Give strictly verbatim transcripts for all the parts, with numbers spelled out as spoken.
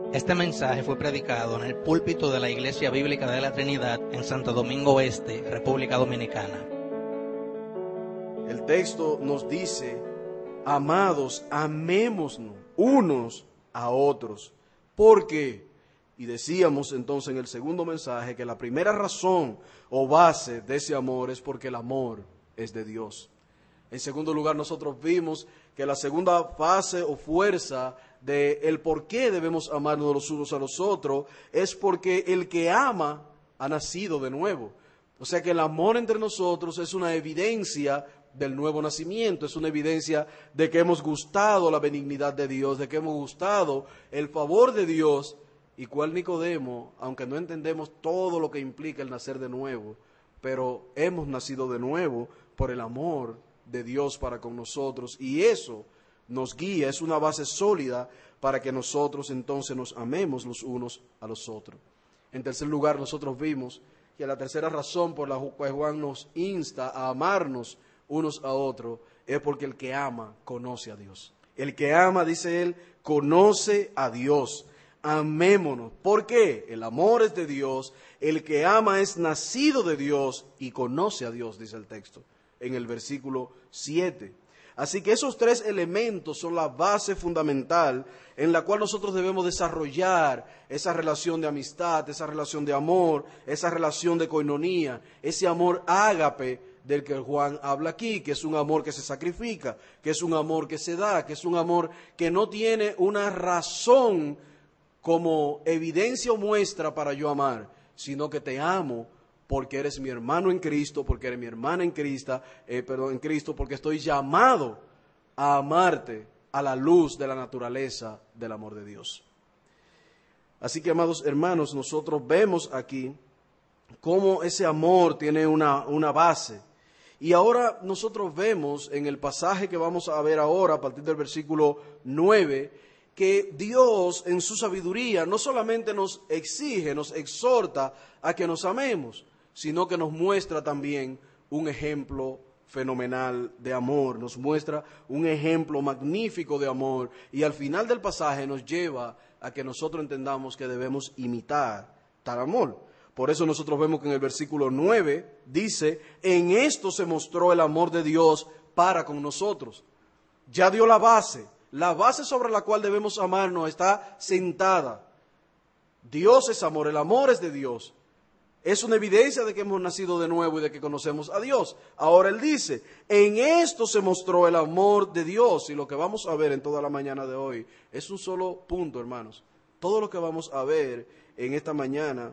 Este mensaje fue predicado en el púlpito de la Iglesia Bíblica de la Trinidad en Santo Domingo Este, República Dominicana. El texto nos dice: amados, amémonos unos a otros. ¿Por qué? Y decíamos entonces en el segundo mensaje que la primera razón o base de ese amor es porque el amor es de Dios. En segundo lugar, nosotros vimos que la segunda fase o fuerza de el por qué debemos amarnos los unos a los otros es porque el que ama ha nacido de nuevo. O sea que el amor entre nosotros es una evidencia del nuevo nacimiento, es una evidencia de que hemos gustado la benignidad de Dios, de que hemos gustado el favor de Dios, y cual Nicodemo, aunque no entendemos todo lo que implica el nacer de nuevo, pero hemos nacido de nuevo por el amor de Dios para con nosotros, y eso nos guía, es una base sólida para que nosotros entonces nos amemos los unos a los otros. En tercer lugar, nosotros vimos que la tercera razón por la cual Juan nos insta a amarnos unos a otros es porque el que ama conoce a Dios. El que ama, dice él, conoce a Dios. Amémonos. ¿Por qué? El amor es de Dios, el que ama es nacido de Dios y conoce a Dios, dice el texto en el versículo siete. Así que esos tres elementos son la base fundamental en la cual nosotros debemos desarrollar esa relación de amistad, esa relación de amor, esa relación de coinonía, ese amor ágape del que Juan habla aquí, que es un amor que se sacrifica, que es un amor que se da, que es un amor que no tiene una razón como evidencia o muestra para yo amar, sino que te amo porque eres mi hermano en Cristo, porque eres mi hermana en Cristo, eh, perdón, en Cristo, porque estoy llamado a amarte a la luz de la naturaleza del amor de Dios. Así que, amados hermanos, nosotros vemos aquí cómo ese amor tiene una, una base. Y ahora nosotros vemos en el pasaje que vamos a ver ahora, a partir del versículo nueve, que Dios en su sabiduría no solamente nos exige, nos exhorta a que nos amemos, sino que nos muestra también un ejemplo fenomenal de amor, nos muestra un ejemplo magnífico de amor, y al final del pasaje nos lleva a que nosotros entendamos que debemos imitar tal amor. Por eso nosotros vemos que en el versículo nueve dice: en esto se mostró el amor de Dios para con nosotros. Ya dio la base, la base sobre la cual debemos amarnos está sentada. Dios es amor, el amor es de Dios. Es una evidencia de que hemos nacido de nuevo y de que conocemos a Dios. Ahora él dice: en esto se mostró el amor de Dios. Y lo que vamos a ver en toda la mañana de hoy es un solo punto, hermanos. Todo lo que vamos a ver en esta mañana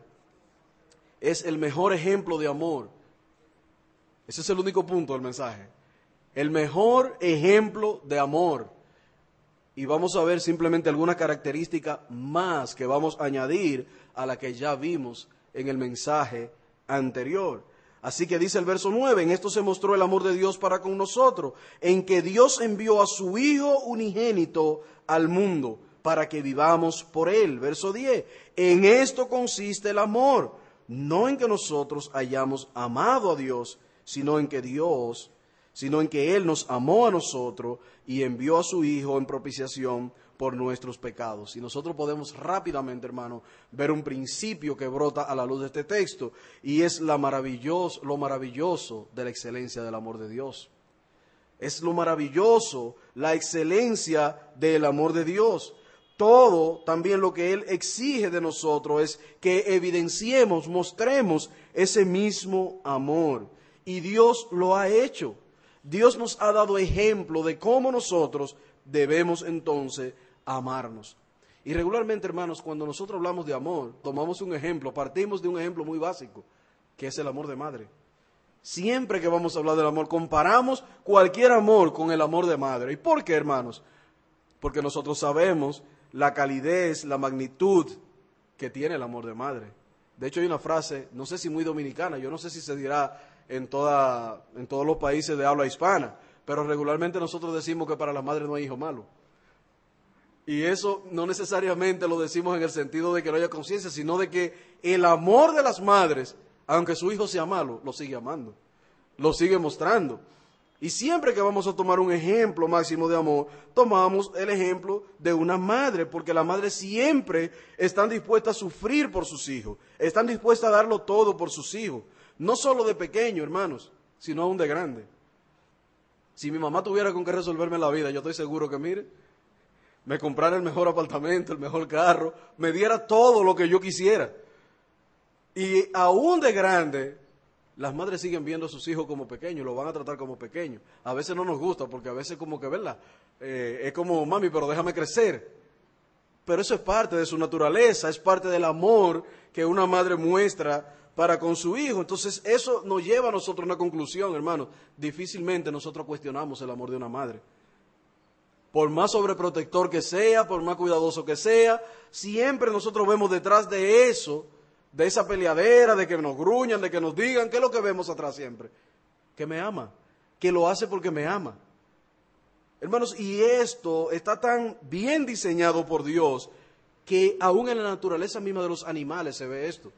es el mejor ejemplo de amor. Ese es el único punto del mensaje. El mejor ejemplo de amor. Y vamos a ver simplemente alguna característica más que vamos a añadir a la que ya vimos en el mensaje anterior. Así que dice el verso nueve: en esto se mostró el amor de Dios para con nosotros, en que Dios envió a su Hijo unigénito al mundo para que vivamos por él. Verso diez: en esto consiste el amor, no en que nosotros hayamos amado a Dios, sino en que Dios, sino en que Él nos amó a nosotros y envió a su Hijo en propiciación por nuestros pecados. Y nosotros podemos rápidamente, hermano, ver un principio que brota a la luz de este texto, y es la maravilloso, lo maravilloso de la excelencia del amor de Dios. Es lo maravilloso, la excelencia del amor de Dios. Todo también lo que Él exige de nosotros es que evidenciemos, mostremos ese mismo amor. Y Dios lo ha hecho. Dios nos ha dado ejemplo de cómo nosotros debemos entonces amarnos. Y regularmente, hermanos, cuando nosotros hablamos de amor, tomamos un ejemplo, partimos de un ejemplo muy básico, que es el amor de madre. Siempre que vamos a hablar del amor, comparamos cualquier amor con el amor de madre. ¿Y por qué, hermanos? Porque nosotros sabemos la calidez, la magnitud que tiene el amor de madre. De hecho, hay una frase, no sé si muy dominicana, yo no sé si se dirá en, toda, en todos los países de habla hispana, pero regularmente nosotros decimos que para la madre no hay hijo malo. Y eso no necesariamente lo decimos en el sentido de que no haya conciencia, sino de que el amor de las madres, aunque su hijo sea malo, lo sigue amando, lo sigue mostrando. Y siempre que vamos a tomar un ejemplo máximo de amor, tomamos el ejemplo de una madre, porque las madres siempre están dispuestas a sufrir por sus hijos, están dispuestas a darlo todo por sus hijos, no solo de pequeño, hermanos, sino aún de grande. Si mi mamá tuviera con qué resolverme la vida, yo estoy seguro que, mire, me comprara el mejor apartamento, el mejor carro, me diera todo lo que yo quisiera. Y aún de grande, las madres siguen viendo a sus hijos como pequeños, lo van a tratar como pequeños. A veces no nos gusta, porque a veces como que, ¿verdad? Eh, es como, mami, pero déjame crecer. Pero eso es parte de su naturaleza, es parte del amor que una madre muestra para con su hijo. Entonces eso nos lleva a nosotros a una conclusión, hermanos. Difícilmente nosotros cuestionamos el amor de una madre. Por más sobreprotector que sea, por más cuidadoso que sea, siempre nosotros vemos detrás de eso, de esa peleadera, de que nos gruñan, de que nos digan, ¿qué es lo que vemos atrás siempre? Que me ama, que lo hace porque me ama. Hermanos, y esto está tan bien diseñado por Dios que aún en la naturaleza misma de los animales se ve esto.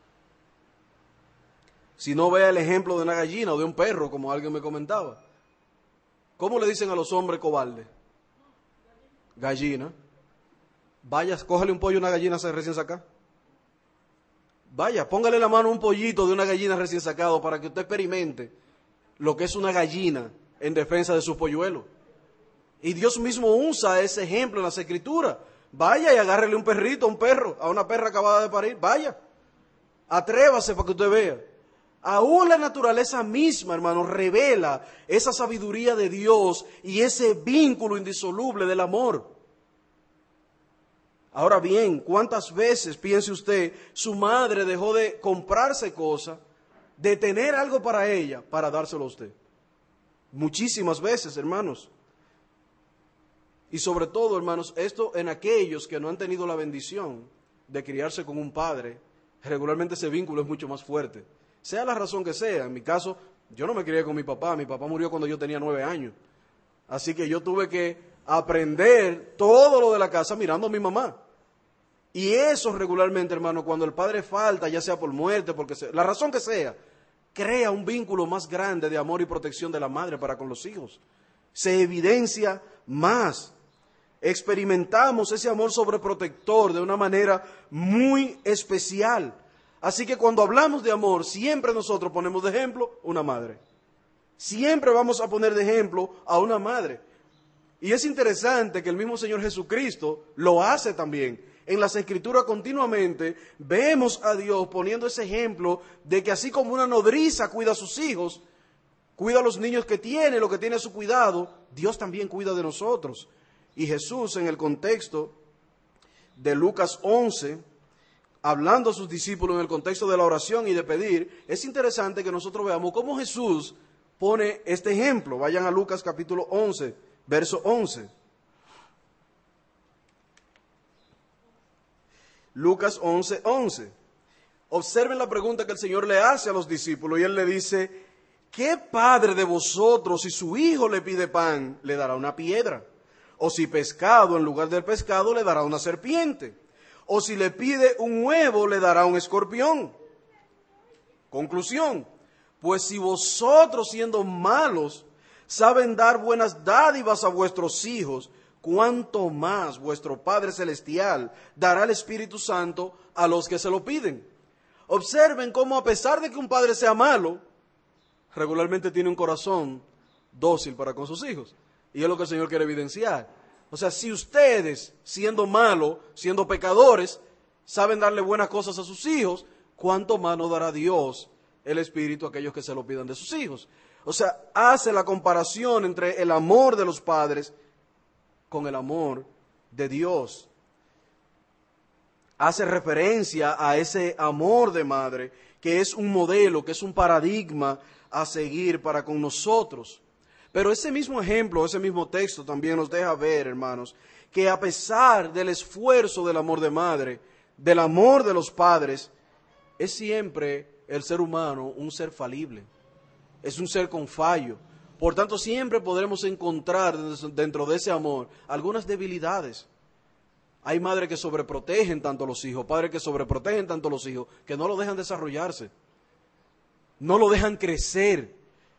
Si no vea el ejemplo de una gallina o de un perro, como alguien me comentaba. ¿Cómo le dicen a los hombres cobardes? Gallina. Vaya, cógele un pollo a una gallina recién sacada. Vaya, póngale la mano a un pollito de una gallina recién sacado para que usted experimente lo que es una gallina en defensa de sus polluelos. Y Dios mismo usa ese ejemplo en las Escrituras. Vaya y agárrele un perrito, a un perro, a una perra acabada de parir. Vaya, atrévase para que usted vea. Aún la naturaleza misma, hermano, revela esa sabiduría de Dios y ese vínculo indisoluble del amor. Ahora bien, ¿cuántas veces, piense usted, su madre dejó de comprarse cosas, de tener algo para ella, para dárselo a usted? Muchísimas veces, hermanos. Y sobre todo, hermanos, esto en aquellos que no han tenido la bendición de criarse con un padre, regularmente ese vínculo es mucho más fuerte. Sea la razón que sea, en mi caso, yo no me crié con mi papá, mi papá murió cuando yo tenía nueve años. Así que yo tuve que aprender todo lo de la casa mirando a mi mamá. Y eso regularmente, hermano, cuando el padre falta, ya sea por muerte, porque sea, la razón que sea, crea un vínculo más grande de amor y protección de la madre para con los hijos. Se evidencia más. Experimentamos ese amor sobreprotector de una manera muy especial. Así que cuando hablamos de amor, siempre nosotros ponemos de ejemplo una madre. Siempre vamos a poner de ejemplo a una madre. Y es interesante que el mismo Señor Jesucristo lo hace también. En las Escrituras continuamente vemos a Dios poniendo ese ejemplo de que así como una nodriza cuida a sus hijos, cuida a los niños que tiene, lo que tiene a su cuidado, Dios también cuida de nosotros. Y Jesús, en el contexto de Lucas once, hablando a sus discípulos en el contexto de la oración y de pedir, es interesante que nosotros veamos cómo Jesús pone este ejemplo. Vayan a Lucas capítulo once, verso once. Lucas once, once. Observen la pregunta que el Señor le hace a los discípulos y Él le dice, ¿qué padre de vosotros si su hijo le pide pan, le dará una piedra? O si pescado en lugar del pescado, le dará una serpiente. O si le pide un huevo, le dará un escorpión. Conclusión, pues si vosotros siendo malos saben dar buenas dádivas a vuestros hijos, cuánto más vuestro Padre Celestial dará el Espíritu Santo a los que se lo piden. Observen cómo a pesar de que un padre sea malo, regularmente tiene un corazón dócil para con sus hijos. Y es lo que el Señor quiere evidenciar. O sea, si ustedes, siendo malos, siendo pecadores, saben darle buenas cosas a sus hijos, ¿cuánto más nos dará Dios el Espíritu a aquellos que se lo pidan de sus hijos? O sea, hace la comparación entre el amor de los padres con el amor de Dios. Hace referencia a ese amor de madre, que es un modelo, que es un paradigma a seguir para con nosotros. Pero ese mismo ejemplo, ese mismo texto también nos deja ver, hermanos, que a pesar del esfuerzo del amor de madre, del amor de los padres, es siempre el ser humano un ser falible, es un ser con fallo. Por tanto, siempre podremos encontrar dentro de ese amor algunas debilidades. Hay madres que sobreprotegen tanto a los hijos, padres que sobreprotegen tanto a los hijos, que no lo dejan desarrollarse, no lo dejan crecer.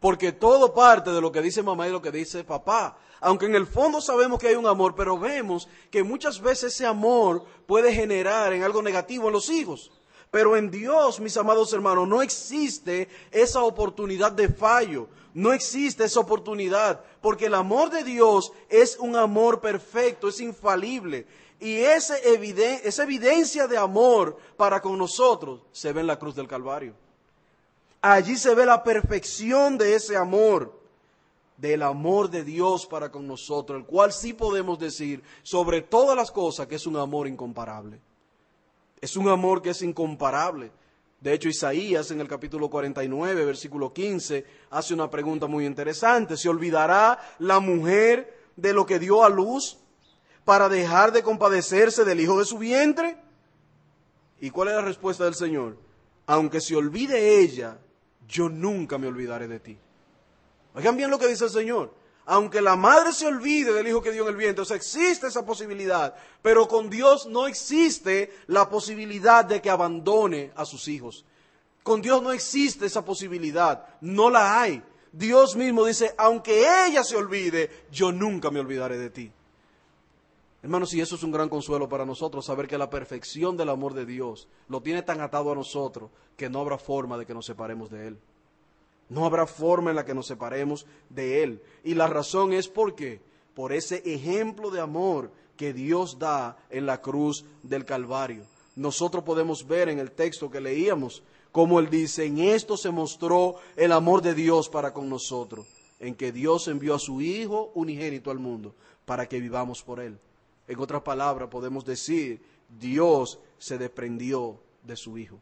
porque todo parte de lo que dice mamá y lo que dice papá. Aunque en el fondo sabemos que hay un amor, pero vemos que muchas veces ese amor puede generar en algo negativo en los hijos. Pero en Dios, mis amados hermanos, no existe esa oportunidad de fallo, no existe esa oportunidad, porque el amor de Dios es un amor perfecto, es infalible. Y ese eviden- esa evidencia de amor para con nosotros se ve en la cruz del Calvario. Allí se ve la perfección de ese amor, del amor de Dios para con nosotros, el cual sí podemos decir sobre todas las cosas que es un amor incomparable. Es un amor que es incomparable. De hecho, Isaías en el capítulo cuarenta y nueve, versículo quince, hace una pregunta muy interesante. ¿Se olvidará la mujer de lo que dio a luz para dejar de compadecerse del hijo de su vientre? ¿Y cuál es la respuesta del Señor? Aunque se olvide ella, yo nunca me olvidaré de ti. Oigan bien lo que dice el Señor. Aunque la madre se olvide del hijo que dio en el vientre, o sea, existe esa posibilidad, pero con Dios no existe la posibilidad de que abandone a sus hijos. Con Dios no existe esa posibilidad, no la hay. Dios mismo dice, aunque ella se olvide, yo nunca me olvidaré de ti. Hermanos, y eso es un gran consuelo para nosotros, saber que la perfección del amor de Dios lo tiene tan atado a nosotros que no habrá forma de que nos separemos de Él. No habrá forma en la que nos separemos de Él. Y la razón es porque, por ese ejemplo de amor que Dios da en la cruz del Calvario. Nosotros podemos ver en el texto que leíamos, como Él dice, en esto se mostró el amor de Dios para con nosotros, en que Dios envió a su Hijo unigénito al mundo, para que vivamos por Él. En otras palabras, podemos decir, Dios se desprendió de su Hijo.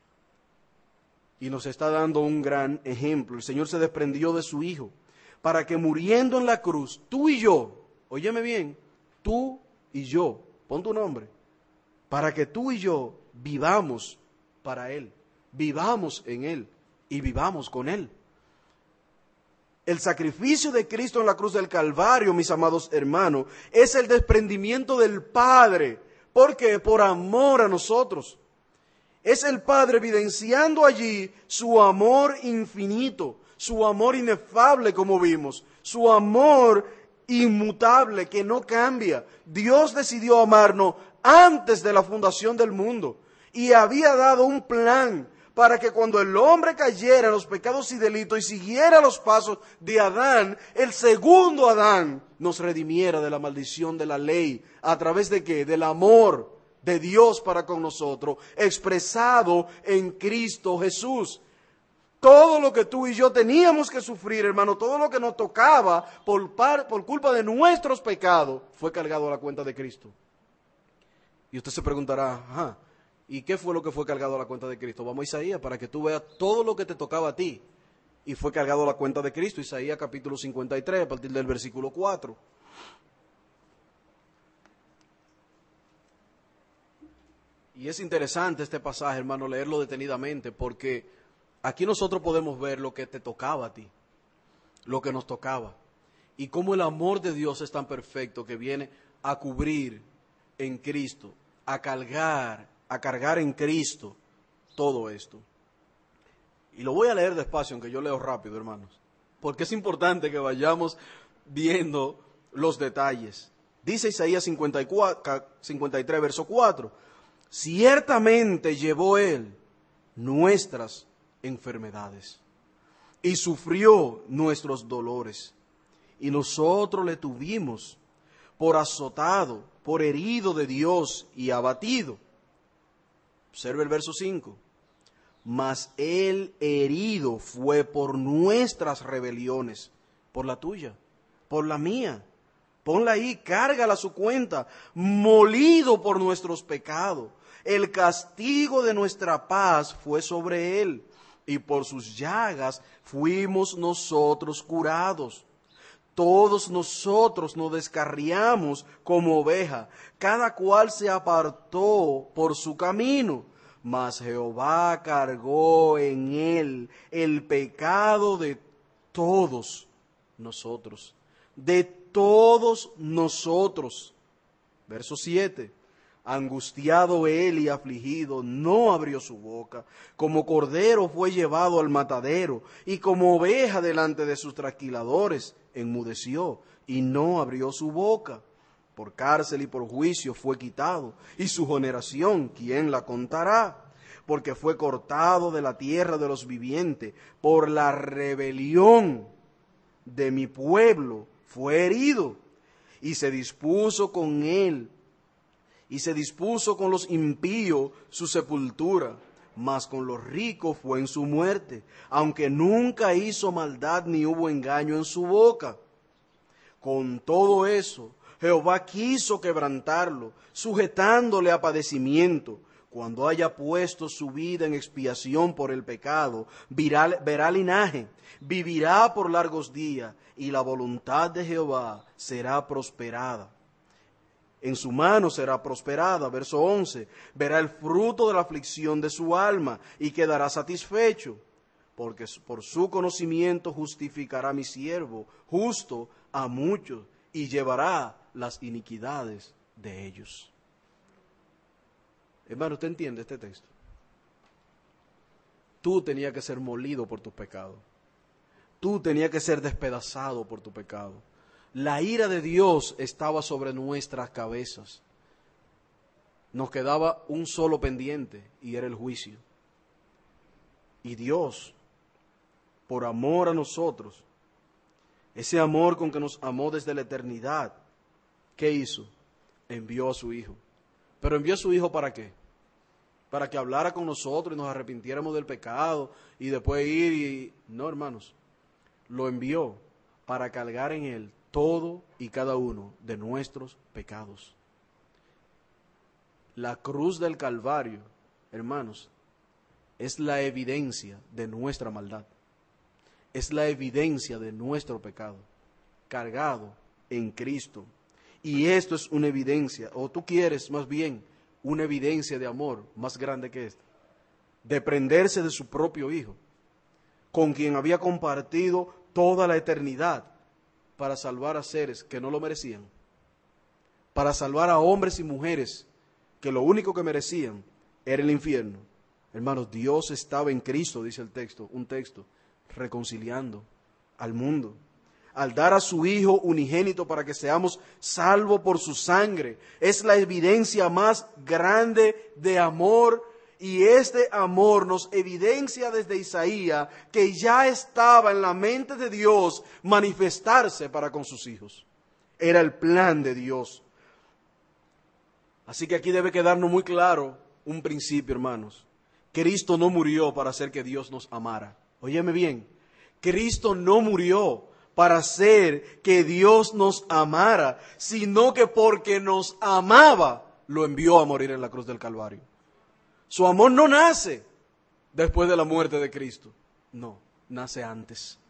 Y nos está dando un gran ejemplo. El Señor se desprendió de su Hijo para que muriendo en la cruz, tú y yo, óyeme bien, tú y yo, pon tu nombre, para que tú y yo vivamos para Él, vivamos en Él y vivamos con Él. El sacrificio de Cristo en la cruz del Calvario, mis amados hermanos, es el desprendimiento del Padre. ¿Por qué? Por amor a nosotros. Es el Padre evidenciando allí su amor infinito, su amor inefable, como vimos, su amor inmutable que no cambia. Dios decidió amarnos antes de la fundación del mundo y había dado un plan para que cuando el hombre cayera en los pecados y delitos y siguiera los pasos de Adán, el segundo Adán nos redimiera de la maldición de la ley. ¿A través de qué? Del amor de Dios para con nosotros, expresado en Cristo Jesús. Todo lo que tú y yo teníamos que sufrir, hermano, todo lo que nos tocaba por, par, por culpa de nuestros pecados, fue cargado a la cuenta de Cristo. Y usted se preguntará, ajá, ¿y qué fue lo que fue cargado a la cuenta de Cristo? Vamos a Isaías para que tú veas todo lo que te tocaba a ti y fue cargado a la cuenta de Cristo. Isaías capítulo cincuenta y tres, a partir del versículo cuatro. Y es interesante este pasaje, hermano, leerlo detenidamente, porque aquí nosotros podemos ver lo que te tocaba a ti, lo que nos tocaba, y cómo el amor de Dios es tan perfecto que viene a cubrir en Cristo, a cargar, a cargar en Cristo todo esto. Y lo voy a leer despacio, aunque yo leo rápido, hermanos, porque es importante que vayamos viendo los detalles. Dice Isaías cincuenta y cuatro, cincuenta y tres, verso cuatro. Ciertamente llevó Él nuestras enfermedades y sufrió nuestros dolores. Y nosotros le tuvimos por azotado, por herido de Dios y abatido. Observe el verso cinco. Mas Él herido fue por nuestras rebeliones, por la tuya, por la mía. Ponla ahí, cárgala a su cuenta. Molido por nuestros pecados. El castigo de nuestra paz fue sobre Él, y por sus llagas fuimos nosotros curados. Todos nosotros nos descarriamos como oveja, cada cual se apartó por su camino, mas Jehová cargó en Él el pecado de todos nosotros, de todos nosotros. Verso siete. Angustiado él y afligido, no abrió su boca. Como cordero fue llevado al matadero, y como oveja delante de sus trasquiladores, enmudeció y no abrió su boca. Por cárcel y por juicio fue quitado, y su generación, ¿quién la contará? Porque fue cortado de la tierra de los vivientes, por la rebelión de mi pueblo fue herido, y se dispuso con él, y se dispuso con los impíos su sepultura, mas con los ricos fue en su muerte, aunque nunca hizo maldad ni hubo engaño en su boca. Con todo eso, Jehová quiso quebrantarlo, sujetándole a padecimiento. Cuando haya puesto su vida en expiación por el pecado, verá, verá linaje, vivirá por largos días, y la voluntad de Jehová será prosperada. En su mano será prosperada, verso once, verá el fruto de la aflicción de su alma y quedará satisfecho, porque por su conocimiento justificará mi siervo, justo a muchos, y llevará las iniquidades de ellos. Hermano, ¿usted entiende este texto? Tú tenías que ser molido por tus pecados. Tú tenías que ser despedazado por tu pecado. La ira de Dios estaba sobre nuestras cabezas. Nos quedaba un solo pendiente, y era el juicio. Y Dios, por amor a nosotros, ese amor con que nos amó desde la eternidad, ¿qué hizo? Envió a su Hijo. ¿Pero envió a su Hijo para qué? Para que hablara con nosotros y nos arrepintiéramos del pecado y después ir y... No, hermanos. Lo envió para cargar en Él todo y cada uno de nuestros pecados. La cruz del Calvario, hermanos, es la evidencia de nuestra maldad. Es la evidencia de nuestro pecado, cargado en Cristo. Y esto es una evidencia, o tú quieres más bien, una evidencia de amor más grande que esta. De prenderse de su propio Hijo, con quien había compartido toda la eternidad, para salvar a seres que no lo merecían, para salvar a hombres y mujeres que lo único que merecían era el infierno. Hermanos, Dios estaba en Cristo, dice el texto, un texto, reconciliando al mundo, al dar a su Hijo unigénito para que seamos salvos por su sangre. Es la evidencia más grande de amor. Y este amor nos evidencia desde Isaías que ya estaba en la mente de Dios manifestarse para con sus hijos. Era el plan de Dios. Así que aquí debe quedarnos muy claro un principio, hermanos. Cristo no murió para hacer que Dios nos amara. Óyeme bien, Cristo no murió para hacer que Dios nos amara, sino que porque nos amaba, lo envió a morir en la cruz del Calvario. Su amor no nace después de la muerte de Cristo. No, nace antes.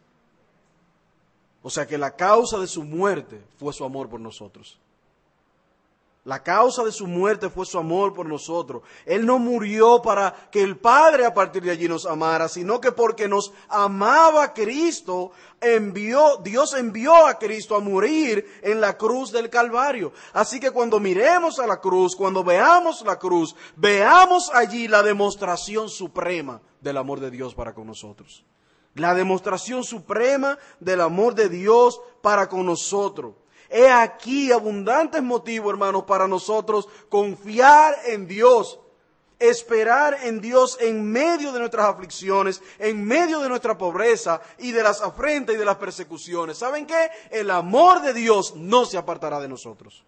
O sea que la causa de su muerte fue su amor por nosotros. La causa de su muerte fue su amor por nosotros. Él no murió para que el Padre a partir de allí nos amara, sino que porque nos amaba Cristo, envió, Dios envió a Cristo a morir en la cruz del Calvario. Así que cuando miremos a la cruz, cuando veamos la cruz, veamos allí la demostración suprema del amor de Dios para con nosotros. La demostración suprema del amor de Dios para con nosotros. He aquí abundantes motivos, hermanos, para nosotros confiar en Dios, esperar en Dios en medio de nuestras aflicciones, en medio de nuestra pobreza y de las afrentas y de las persecuciones. ¿Saben qué? El amor de Dios no se apartará de nosotros,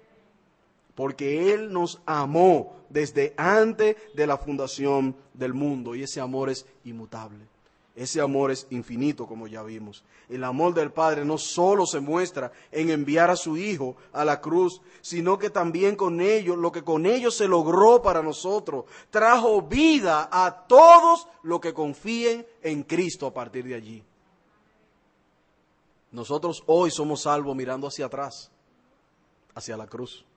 porque Él nos amó desde antes de la fundación del mundo, y ese amor es inmutable. Ese amor es infinito, como ya vimos. El amor del Padre no solo se muestra en enviar a su Hijo a la cruz, sino que también con ello, lo que con ello se logró para nosotros, trajo vida a todos los que confíen en Cristo a partir de allí. Nosotros hoy somos salvos mirando hacia atrás, hacia la cruz.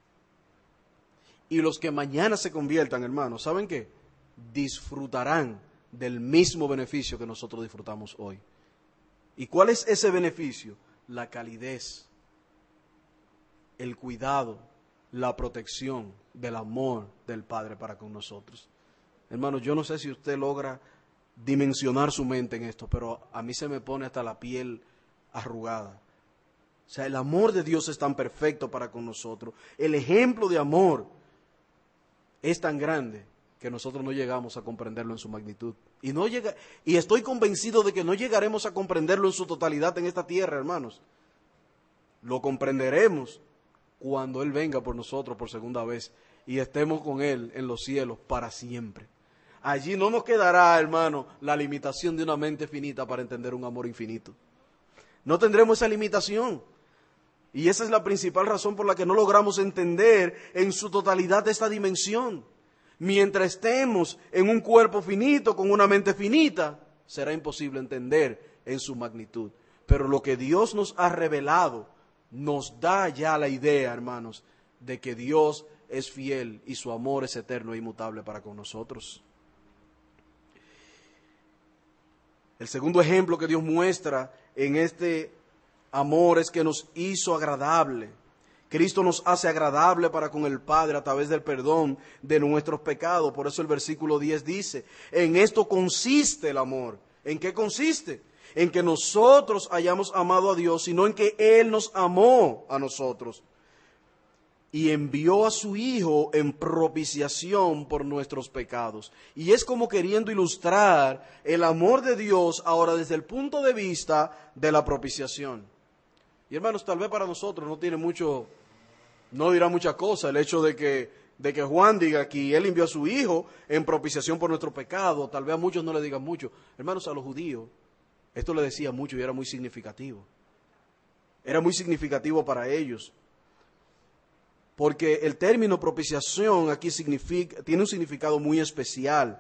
Y los que mañana se conviertan, hermanos, ¿saben qué? Disfrutarán del mismo beneficio que nosotros disfrutamos hoy. ¿Y cuál es ese beneficio? La calidez, el cuidado, la protección del amor del Padre para con nosotros. Hermanos, yo no sé si usted logra dimensionar su mente en esto, pero a mí se me pone hasta la piel arrugada. O sea, el amor de Dios es tan perfecto para con nosotros. El ejemplo de amor es tan grande que nosotros no llegamos a comprenderlo en su magnitud. Y, no llega, y estoy convencido de que no llegaremos a comprenderlo en su totalidad en esta tierra, hermanos. Lo comprenderemos cuando Él venga por nosotros por segunda vez y estemos con Él en los cielos para siempre. Allí no nos quedará, hermano, la limitación de una mente finita para entender un amor infinito. No tendremos esa limitación. Y esa es la principal razón por la que no logramos entender en su totalidad esta dimensión. Mientras estemos en un cuerpo finito, con una mente finita, será imposible entender en su magnitud. Pero lo que Dios nos ha revelado nos da ya la idea, hermanos, de que Dios es fiel y su amor es eterno e inmutable para con nosotros. El segundo ejemplo que Dios muestra en este amor es que nos hizo agradable. Cristo nos hace agradable para con el Padre a través del perdón de nuestros pecados. Por eso el versículo diez dice, en esto consiste el amor. ¿En qué consiste? En que nosotros hayamos amado a Dios, sino en que Él nos amó a nosotros y envió a su Hijo en propiciación por nuestros pecados. Y es como queriendo ilustrar el amor de Dios ahora desde el punto de vista de la propiciación. Y hermanos, tal vez para nosotros no tiene mucho, no dirá mucha cosa el hecho de que, de que Juan diga que Él envió a su Hijo en propiciación por nuestro pecado. Tal vez a muchos no le digan mucho. Hermanos, a los judíos esto le decía mucho y era muy significativo. Era muy significativo para ellos. Porque el término propiciación aquí significa, tiene un significado muy especial.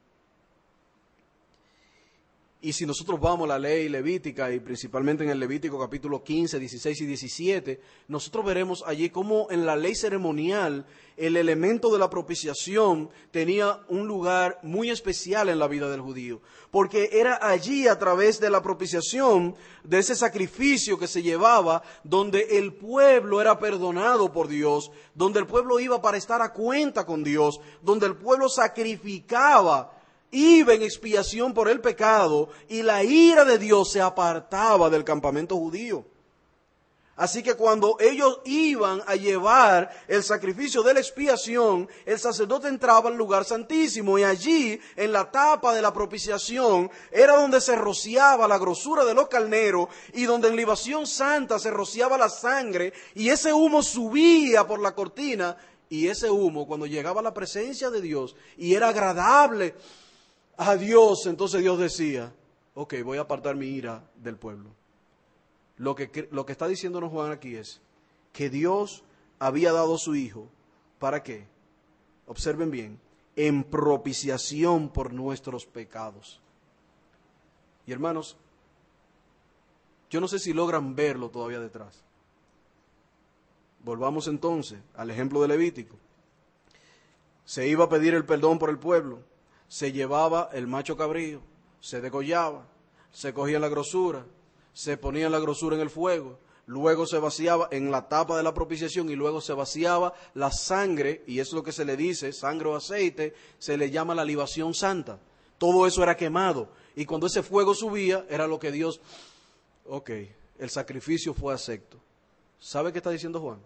Y si nosotros vamos a la ley levítica, y principalmente en el Levítico capítulo quince, dieciséis y diecisiete, nosotros veremos allí cómo en la ley ceremonial el elemento de la propiciación tenía un lugar muy especial en la vida del judío. Porque era allí a través de la propiciación, de ese sacrificio que se llevaba, donde el pueblo era perdonado por Dios, donde el pueblo iba para estar a cuenta con Dios, donde el pueblo sacrificaba, iba en expiación por el pecado y la ira de Dios se apartaba del campamento judío. Así que cuando ellos iban a llevar el sacrificio de la expiación, el sacerdote entraba al lugar santísimo y allí, en la tapa de la propiciación, era donde se rociaba la grosura de los carneros y donde en libación santa se rociaba la sangre y ese humo subía por la cortina y ese humo cuando llegaba a la presencia de Dios y era agradable a Dios, entonces Dios decía, ok, voy a apartar mi ira del pueblo. Lo que, lo que está diciéndonos Juan aquí es que Dios había dado a su Hijo, ¿para qué? Observen bien, en propiciación por nuestros pecados. Y hermanos, yo no sé si logran verlo todavía detrás. Volvamos entonces al ejemplo de Levítico. Se iba a pedir el perdón por el pueblo. Se llevaba el macho cabrío, se degollaba, se cogía la grosura, se ponía la grosura en el fuego, luego se vaciaba en la tapa de la propiciación y luego se vaciaba la sangre, y eso es lo que se le dice, sangre o aceite, se le llama la libación santa. Todo eso era quemado, y cuando ese fuego subía, era lo que Dios, ok, el sacrificio fue acepto. ¿Sabe qué está diciendo Juan?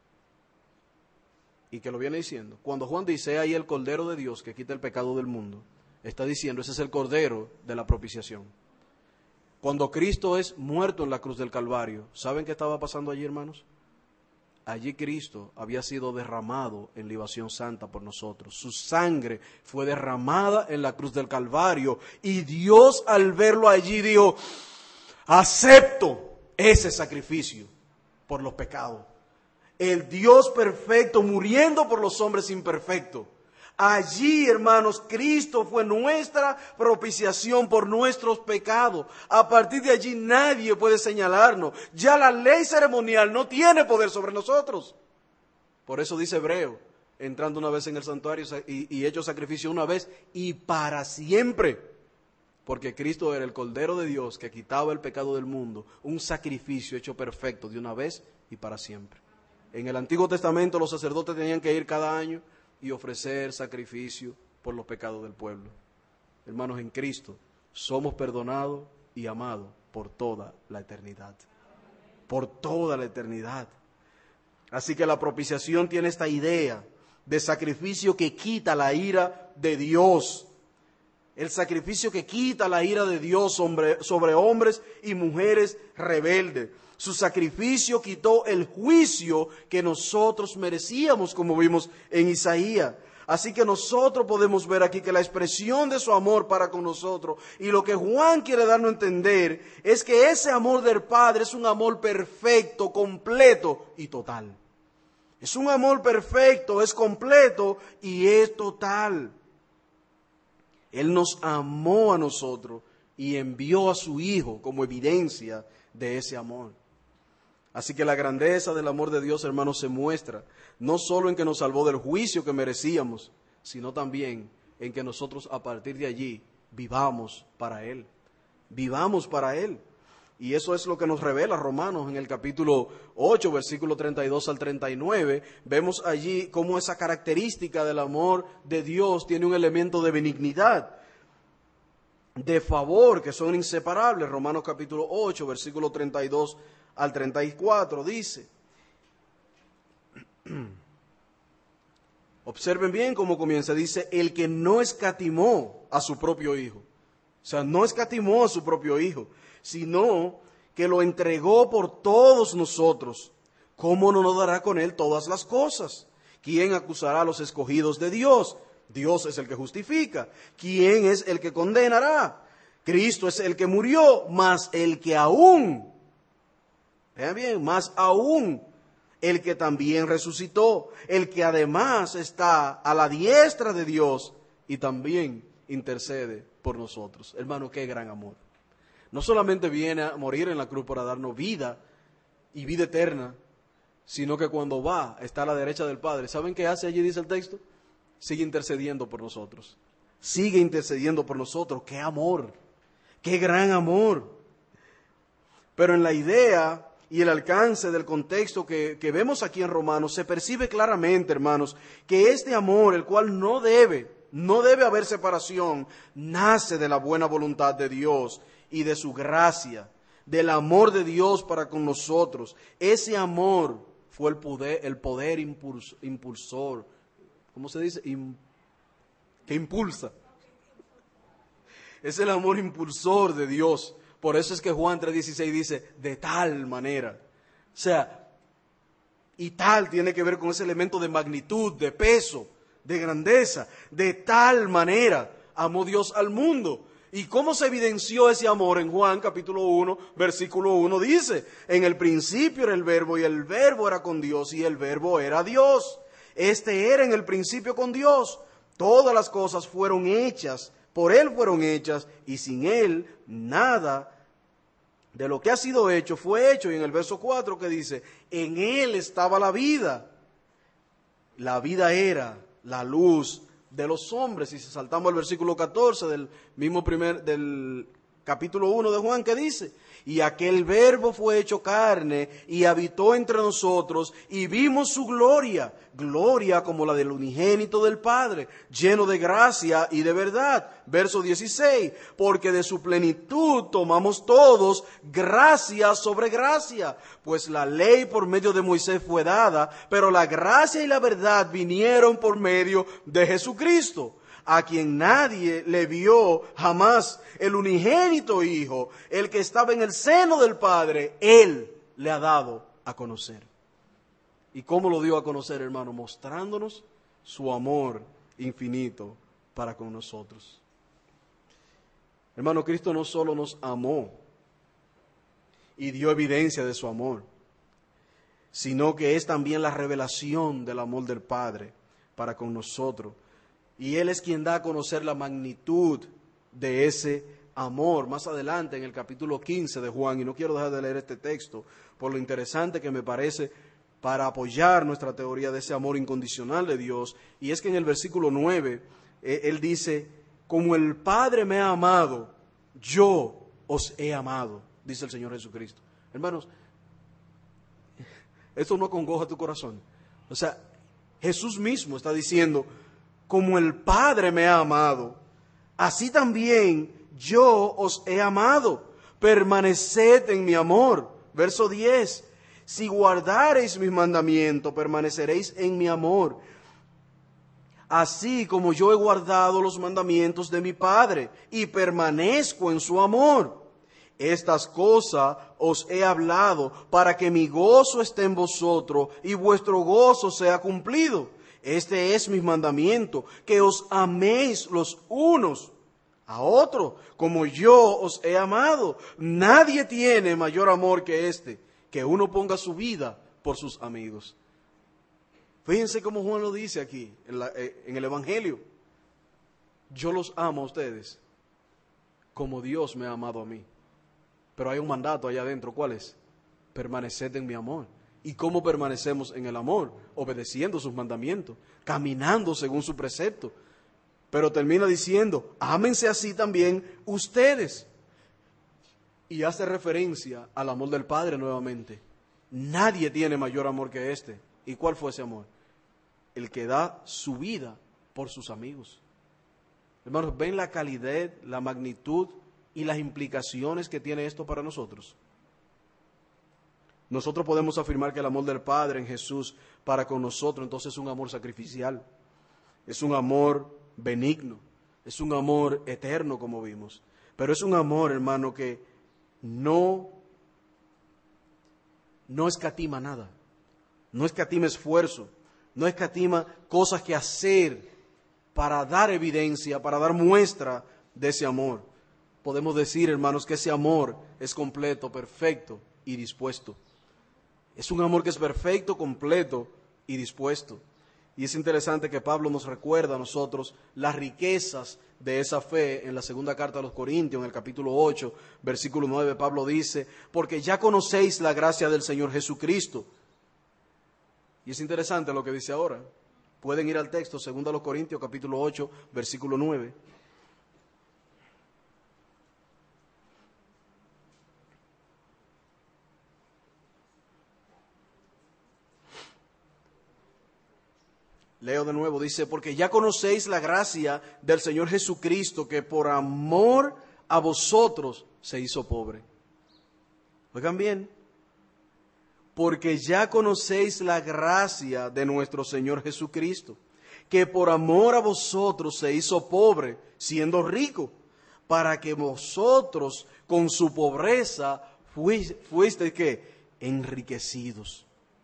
Y que lo viene diciendo. Cuando Juan dice, ahí el Cordero de Dios que quita el pecado del mundo, está diciendo, ese es el Cordero de la propiciación. Cuando Cristo es muerto en la cruz del Calvario, ¿saben qué estaba pasando allí, hermanos? Allí Cristo había sido derramado en libación santa por nosotros. Su sangre fue derramada en la cruz del Calvario. Y Dios al verlo allí dijo, acepto ese sacrificio por los pecados. El Dios perfecto muriendo por los hombres imperfectos. Allí, hermanos, Cristo fue nuestra propiciación por nuestros pecados. A partir de allí nadie puede señalarnos. Ya la ley ceremonial no tiene poder sobre nosotros. Por eso dice Hebreo, entrando una vez en el santuario y, y hecho sacrificio una vez y para siempre. Porque Cristo era el Cordero de Dios que quitaba el pecado del mundo. Un sacrificio hecho perfecto de una vez y para siempre. En el Antiguo Testamento los sacerdotes tenían que ir cada año y ofrecer sacrificio por los pecados del pueblo. Hermanos, en Cristo somos perdonados y amados por toda la eternidad. Por toda la eternidad. Así que la propiciación tiene esta idea de sacrificio que quita la ira de Dios. El sacrificio que quita la ira de Dios sobre, sobre hombres y mujeres rebeldes. Su sacrificio quitó el juicio que nosotros merecíamos, como vimos en Isaías. Así que nosotros podemos ver aquí que la expresión de su amor para con nosotros, y lo que Juan quiere darnos a entender, es que ese amor del Padre es un amor perfecto, completo y total. Es un amor perfecto, es completo y es total. Él nos amó a nosotros y envió a su Hijo como evidencia de ese amor. Así que la grandeza del amor de Dios, hermanos, se muestra no solo en que nos salvó del juicio que merecíamos, sino también en que nosotros a partir de allí vivamos para Él. Vivamos para Él. Y eso es lo que nos revela Romanos en el capítulo ocho, versículo treinta y dos al treinta y nueve. Vemos allí cómo esa característica del amor de Dios tiene un elemento de benignidad, de favor, que son inseparables. Romanos capítulo ocho, versículo treinta y dos al treinta y cuatro dice, observen bien cómo comienza, dice, el que no escatimó a su propio Hijo. O sea, no escatimó a su propio Hijo, sino que lo entregó por todos nosotros. ¿Cómo no nos dará con Él todas las cosas? ¿Quién acusará a los escogidos de Dios? Dios es el que justifica. ¿Quién es el que condenará? Cristo es el que murió, mas el que aún, vean bien, más aún, el que también resucitó, el que además está a la diestra de Dios y también intercede por nosotros. Hermano, qué gran amor. No solamente viene a morir en la cruz para darnos vida y vida eterna, sino que cuando va, está a la derecha del Padre. ¿Saben qué hace allí, dice el texto? Sigue intercediendo por nosotros. Sigue intercediendo por nosotros. ¡Qué amor! ¡Qué gran amor! Pero en la idea y el alcance del contexto que, que vemos aquí en Romanos, se percibe claramente, hermanos, que este amor, el cual no debe, no debe haber separación, nace de la buena voluntad de Dios y de su gracia, del amor de Dios para con nosotros. Ese amor fue el poder, el poder impuls, impulsor, ¿cómo se dice? Im, que impulsa. Es el amor impulsor de Dios. Por eso es que Juan tres dieciséis dice, de tal manera. O sea, y tal tiene que ver con ese elemento de magnitud, de peso, de grandeza. De tal manera amó Dios al mundo. ¿Y cómo se evidenció ese amor? En Juan capítulo uno, versículo uno dice, en el principio era el verbo y el verbo era con Dios y el verbo era Dios. Este era en el principio con Dios. Todas las cosas fueron hechas, por Él fueron hechas y sin Él nada de lo que ha sido hecho fue hecho. Y en el verso cuatro que dice, en Él estaba la vida. La vida era la luz de los hombres. Y si saltamos al versículo catorce del mismo primer, del capítulo uno de Juan, que dice, y aquel verbo fue hecho carne y habitó entre nosotros y vimos su gloria, gloria como la del unigénito del Padre, lleno de gracia y de verdad. Verso dieciséis, porque de su plenitud tomamos todos gracia sobre gracia, pues la ley por medio de Moisés fue dada, pero la gracia y la verdad vinieron por medio de Jesucristo, a quien nadie le vio jamás. El unigénito Hijo, el que estaba en el seno del Padre, Él le ha dado a conocer. ¿Y cómo lo dio a conocer, hermano? Mostrándonos su amor infinito para con nosotros. Hermano, Cristo no solo nos amó y dio evidencia de su amor, sino que es también la revelación del amor del Padre para con nosotros. Y Él es quien da a conocer la magnitud de ese amor. Más adelante en el capítulo quince de Juan, y no quiero dejar de leer este texto por lo interesante que me parece para apoyar nuestra teoría de ese amor incondicional de Dios, y es que en el versículo nueve, eh, Él dice, como el Padre me ha amado, yo os he amado, dice el Señor Jesucristo. Hermanos, Esto no acongoja tu corazón. O sea, Jesús mismo está diciendo, como el Padre me ha amado, así también yo os he amado. Permaneced en mi amor. Verso diez. Si guardareis mis mandamientos, permaneceréis en mi amor. Así como yo he guardado los mandamientos de mi Padre y permanezco en su amor. Estas cosas os he hablado para que mi gozo esté en vosotros y vuestro gozo sea cumplido. Este es mi mandamiento, que os améis los unos a otros, como yo os he amado. Nadie tiene mayor amor que este, que uno ponga su vida por sus amigos. Fíjense cómo Juan lo dice aquí, en, la, en el Evangelio. Yo los amo a ustedes, como Dios me ha amado a mí. Pero hay un mandato allá adentro, ¿cuál es? Permaneced en mi amor. ¿Y cómo permanecemos en el amor? Obedeciendo sus mandamientos, caminando según su precepto. Pero termina diciendo, ámense así también ustedes. Y hace referencia al amor del Padre nuevamente. Nadie tiene mayor amor que este. ¿Y cuál fue ese amor? El que da su vida por sus amigos. Hermanos, ¿ven la calidad, la magnitud y las implicaciones que tiene esto para nosotros? Nosotros podemos afirmar que el amor del Padre en Jesús para con nosotros entonces es un amor sacrificial, es un amor benigno, es un amor eterno como vimos, pero es un amor, hermano, que no, no escatima nada, no escatima esfuerzo, no escatima cosas que hacer para dar evidencia, para dar muestra de ese amor. Podemos decir, hermanos, que ese amor es completo, perfecto y dispuesto. Es un amor que es perfecto, completo y dispuesto. Y es interesante que Pablo nos recuerda a nosotros las riquezas de esa fe en la segunda carta a los Corintios, en el capítulo ocho, versículo nueve. Pablo dice, porque ya conocéis la gracia del Señor Jesucristo. Y es interesante lo que dice ahora. Pueden ir al texto, segunda a los Corintios, capítulo ocho, versículo nueve. Leo de nuevo, dice, porque ya conocéis la gracia del Señor Jesucristo, que por amor a vosotros se hizo pobre. Oigan bien, porque ya conocéis la gracia de nuestro Señor Jesucristo, que por amor a vosotros se hizo pobre, siendo rico, para que vosotros con su pobreza fuisteis, fuisteis ¿qué? Enriquecidos.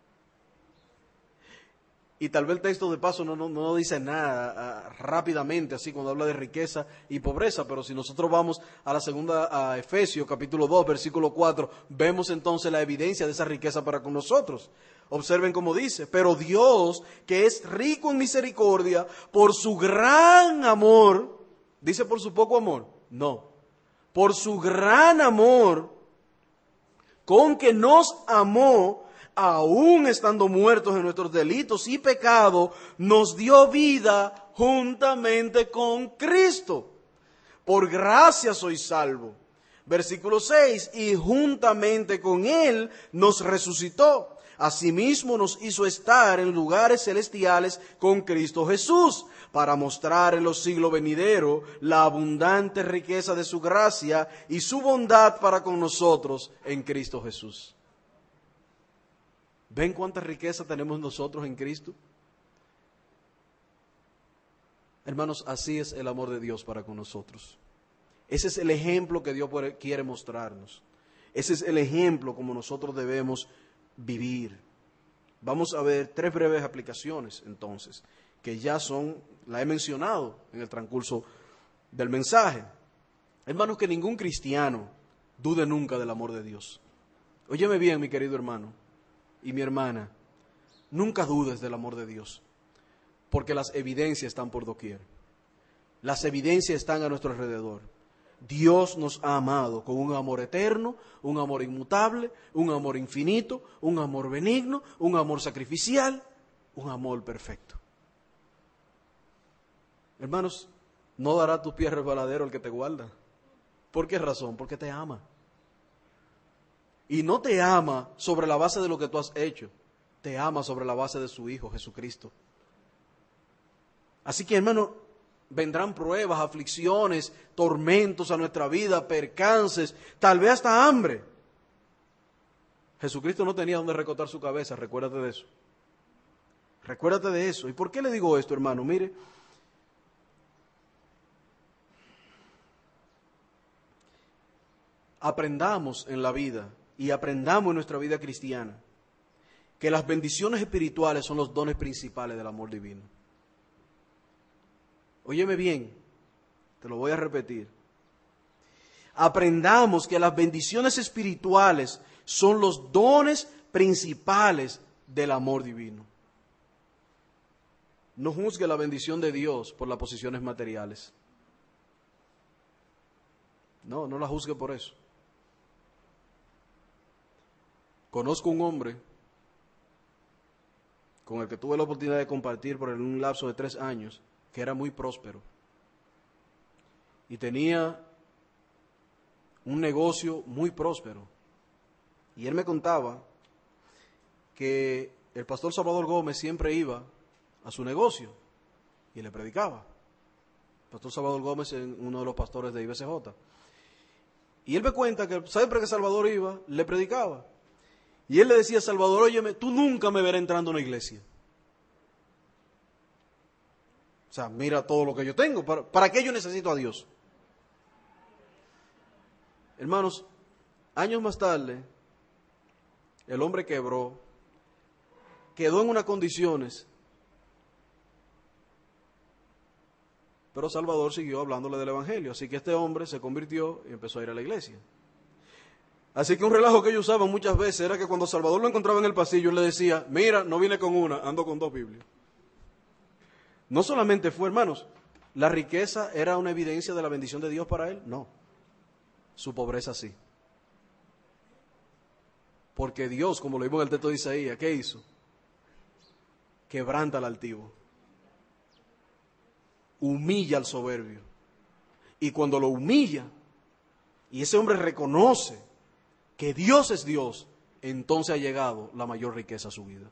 Y tal vez el texto de paso no, no, no dice nada uh, rápidamente, así cuando habla de riqueza y pobreza, pero si nosotros vamos a la segunda, a Efesios capítulo dos, versículo cuatro, vemos entonces la evidencia de esa riqueza para con nosotros. Observen cómo dice, pero Dios, que es rico en misericordia, por su gran amor, dice por su poco amor, no, por su gran amor, con que nos amó, aún estando muertos en nuestros delitos y pecados, nos dio vida juntamente con Cristo. Por gracia sois salvos. Versículo seis, y juntamente con Él nos resucitó. Asimismo nos hizo estar en lugares celestiales con Cristo Jesús, para mostrar en los siglos venideros la abundante riqueza de su gracia y su bondad para con nosotros en Cristo Jesús. ¿Ven cuánta riqueza tenemos nosotros en Cristo? Hermanos, así es el amor de Dios para con nosotros. Ese es el ejemplo que Dios quiere mostrarnos. Ese es el ejemplo como nosotros debemos vivir. Vamos a ver tres breves aplicaciones, entonces, que ya son, la he mencionado en el transcurso del mensaje. Hermanos, que ningún cristiano dude nunca del amor de Dios. Óyeme bien, mi querido hermano y mi hermana, nunca dudes del amor de Dios, porque las evidencias están por doquier. Las evidencias están a nuestro alrededor. Dios nos ha amado con un amor eterno, un amor inmutable, un amor infinito, un amor benigno, un amor sacrificial, un amor perfecto. Hermanos, no dará tu pie resbaladero el que te guarda. ¿Por qué razón? Porque te ama. Y no te ama sobre la base de lo que tú has hecho. te ama sobre la base de su Hijo Jesucristo. Así que, hermano, vendrán pruebas, aflicciones, tormentos a nuestra vida, percances, tal vez hasta hambre. Jesucristo no tenía donde recotar su cabeza, recuérdate de eso. Recuérdate de eso. ¿Y por qué le digo esto, hermano? Mire, aprendamos en la vida y aprendamos en nuestra vida cristiana que las bendiciones espirituales son los dones principales del amor divino. Óyeme bien, te lo voy a repetir. Aprendamos que las bendiciones espirituales son los dones principales del amor divino. No juzgue la bendición de Dios por las posiciones materiales. No, no la juzgue por eso. Conozco un hombre con el que tuve la oportunidad de compartir por un lapso de tres años, que era muy próspero y tenía un negocio muy próspero. Y él me contaba que el pastor Salvador Gómez siempre iba a su negocio y le predicaba. El pastor Salvador Gómez es uno de los pastores de I B C J. Y él me cuenta que siempre que Salvador iba, le predicaba. Y él le decía a Salvador, óyeme, tú nunca me verás entrando a una iglesia. O sea, mira todo lo que yo tengo. ¿Para, ¿para qué yo necesito a Dios? Hermanos, años más tarde, el hombre quebró, quedó en unas condiciones, pero Salvador siguió hablándole del Evangelio. Así que este hombre se convirtió y empezó a ir a la iglesia. Así que un relajo que ellos usaban muchas veces era que cuando Salvador lo encontraba en el pasillo, él le decía, mira, no vine con una, ando con dos Biblias. No solamente fue, hermanos, la riqueza era una evidencia de la bendición de Dios para él, no. Su pobreza sí. Porque Dios, como lo vimos en el texto de Isaías, ¿qué hizo? Quebranta al altivo. Humilla al soberbio. Y cuando lo humilla, y ese hombre reconoce que Dios es Dios, entonces ha llegado la mayor riqueza a su vida.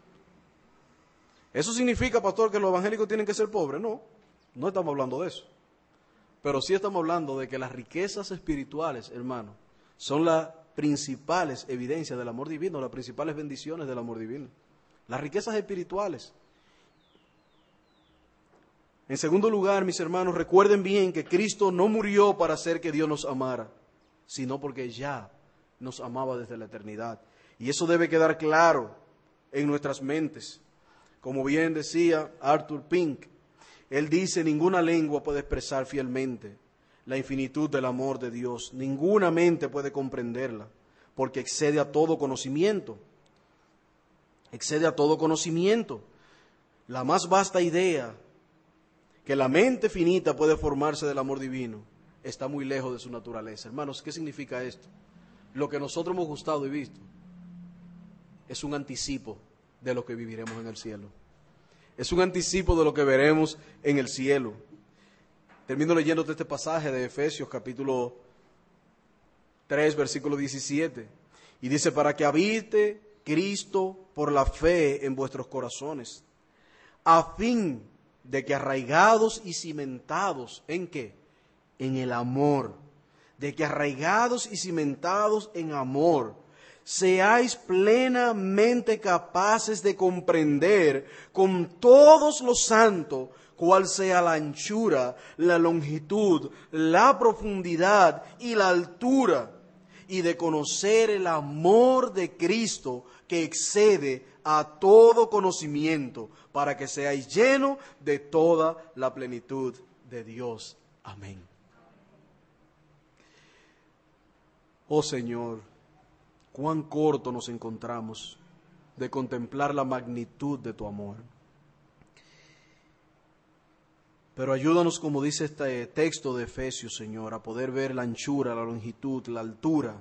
¿Eso significa, pastor, que los evangélicos tienen que ser pobres? No, no estamos hablando de eso. Pero sí estamos hablando de que las riquezas espirituales, hermano, son las principales evidencias del amor divino, las principales bendiciones del amor divino. Las riquezas espirituales. En segundo lugar, mis hermanos, recuerden bien que Cristo no murió para hacer que Dios nos amara, sino porque ya nos amaba desde la eternidad. Y eso debe quedar claro en nuestras mentes. Como bien decía Arthur Pink, él dice, ninguna lengua puede expresar fielmente la infinitud del amor de Dios. Ninguna mente puede comprenderla, porque excede a todo conocimiento. Excede a todo conocimiento. La más vasta idea que la mente finita puede formarse del amor divino está muy lejos de su naturaleza. Hermanos, ¿qué significa esto? Lo que nosotros hemos gustado y visto es un anticipo de lo que viviremos en el cielo. Es un anticipo de lo que veremos en el cielo. Termino leyéndote este pasaje de Efesios capítulo tres, versículo diecisiete. Y dice, para que habite Cristo por la fe en vuestros corazones, a fin de que arraigados y cimentados, ¿en qué? En el amor. De que arraigados y cimentados en amor, seáis plenamente capaces de comprender con todos los santos cuál sea la anchura, la longitud, la profundidad y la altura, y de conocer el amor de Cristo que excede a todo conocimiento, para que seáis llenos de toda la plenitud de Dios. Amén. Oh Señor, cuán corto nos encontramos de contemplar la magnitud de tu amor. Pero ayúdanos, como dice este texto de Efesios, Señor, a poder ver la anchura, la longitud, la altura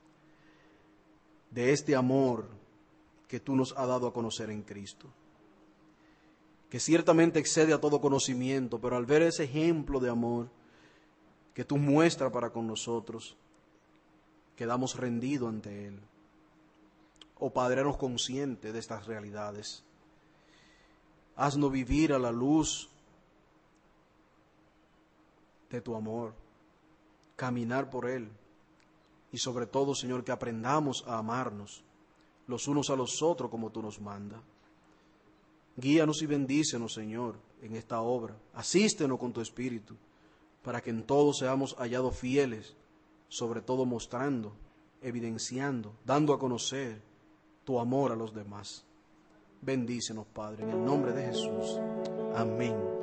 de este amor que tú nos has dado a conocer en Cristo, que ciertamente excede a todo conocimiento, pero al ver ese ejemplo de amor que tú muestras para con nosotros, quedamos rendidos ante Él. Oh Padre, haznos conscientes de estas realidades. Haznos vivir a la luz de tu amor, caminar por él. Y sobre todo, Señor, que aprendamos a amarnos los unos a los otros como tú nos mandas. Guíanos y bendícenos, Señor, en esta obra. Asístenos con tu Espíritu, para que en todo seamos hallados fieles, sobre todo mostrando, evidenciando, dando a conocer tu amor a los demás. Bendícenos, Padre, en el nombre de Jesús. Amén.